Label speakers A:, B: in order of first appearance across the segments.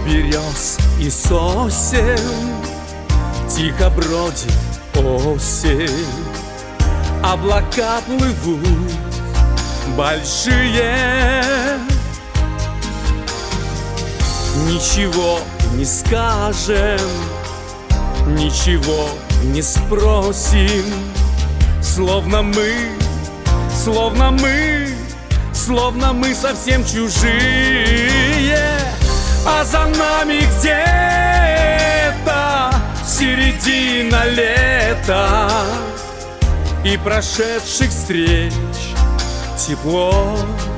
A: берез и сосен тихо бродит осень. Облака плывут большие, ничего не скажем, ничего не спросим. Словно мы совсем чужие. А за нами где-то середина лета, и прошедших встреч тепло.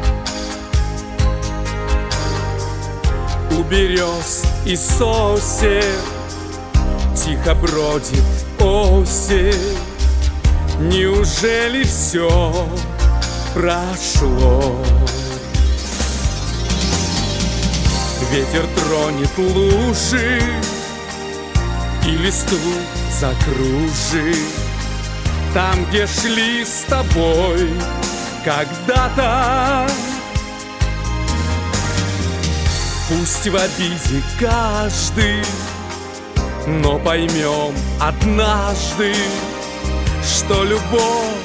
A: У берез и сосен тихо бродит осень. Неужели все прошло? Ветер тронет лужи и листву закружит. Там, где шли с тобой когда-то. Пусть в обиде каждый, но поймем однажды, что любовь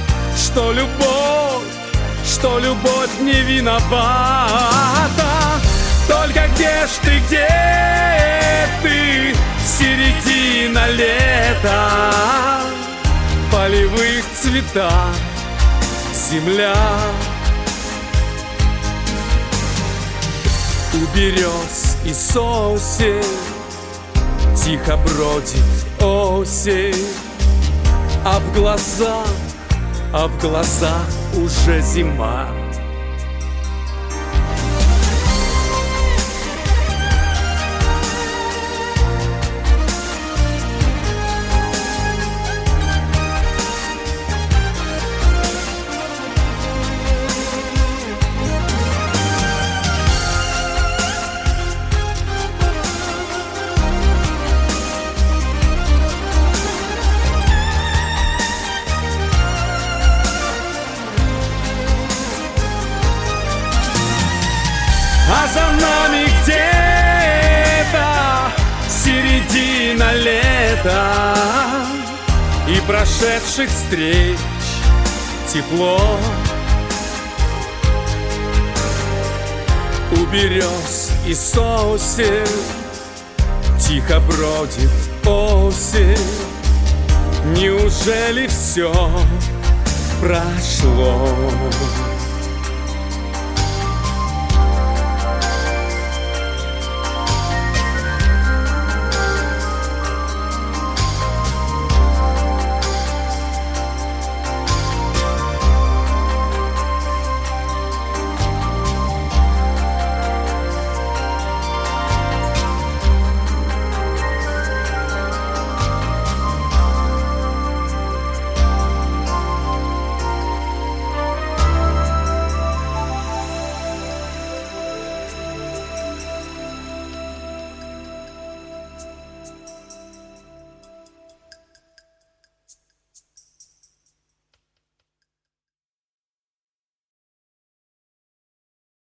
A: не виновата. Только где ж ты, середина лета, в полевых цветах земля. У берез и сосен тихо бродит осень, а в глазах уже зима. А за нами где-то середина лета, и прошедших встреч тепло. У берез и сосен тихо бродит осень. Неужели все прошло?